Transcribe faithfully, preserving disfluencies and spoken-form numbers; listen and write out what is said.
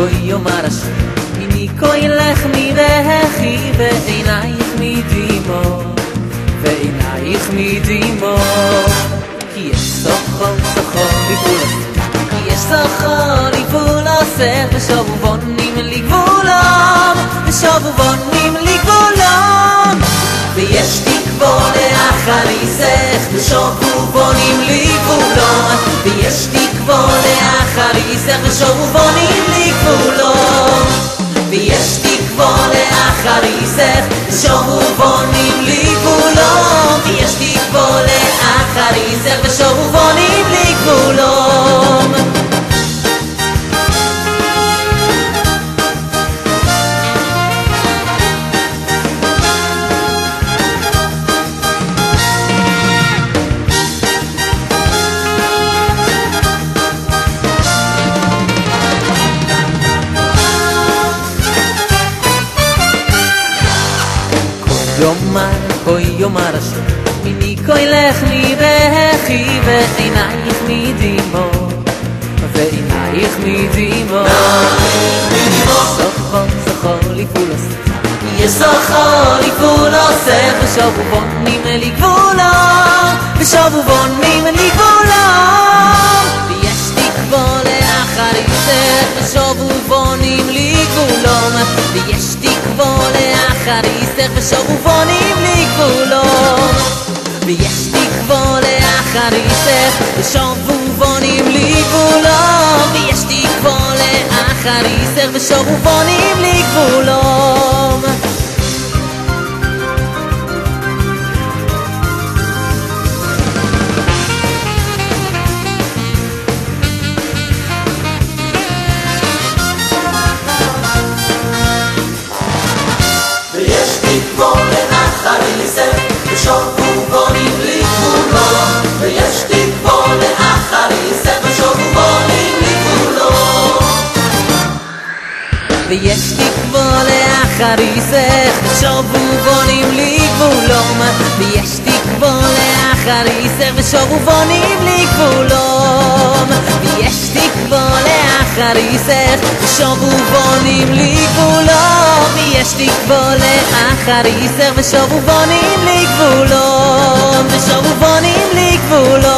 koi yomar Hashem Ini koi lech mirechi Ve'einayich midimo Ve'einayich midimo Ki yesh sochor sochor livulos Ki yesh sochor livulos Veshovu vonim ligvulam Veshovu vonim ligvulam ויש תקווה לאחריסך ושובו בונים לגבולון ויש תקווה לאחריסך ושובו בונים לגבולון ויש תקווה לאחריסך ושובו בונים לגבולון ויש תקווה לאחריסך ושובו בונים לגבולון יומר, כוי יומר השם מיני כוי לך ליבכי ועינייך מדימו ועינייך מדימו זכור זכור לפולוס יש זכור לפולוס ושובו בונים לגבולם ושובו בונים לגבולם ויש תקווה לאחריסך ושובו בונים לגבולם ויש תקווה לאחריסך ושובו בונים לגבולם ויש תקווה לאחריסך ושובו בונים לגבולם ויש תקווה לאחריסך ושובו בונים לגבולם ושובו בונים לגבולון ויש תקווה לאחריסך ושובו בונים לגבולון ויש תקווה לאחריסך ושובו בונים לגבולם ויש תקווה לאחריסך ושובו בונים לגבולם ויש תקווה לאחריסך ושובו בונים לגבולם ויש תקווה לאחריסך ושובו בונים לגבולם ושובו בונים לגבולם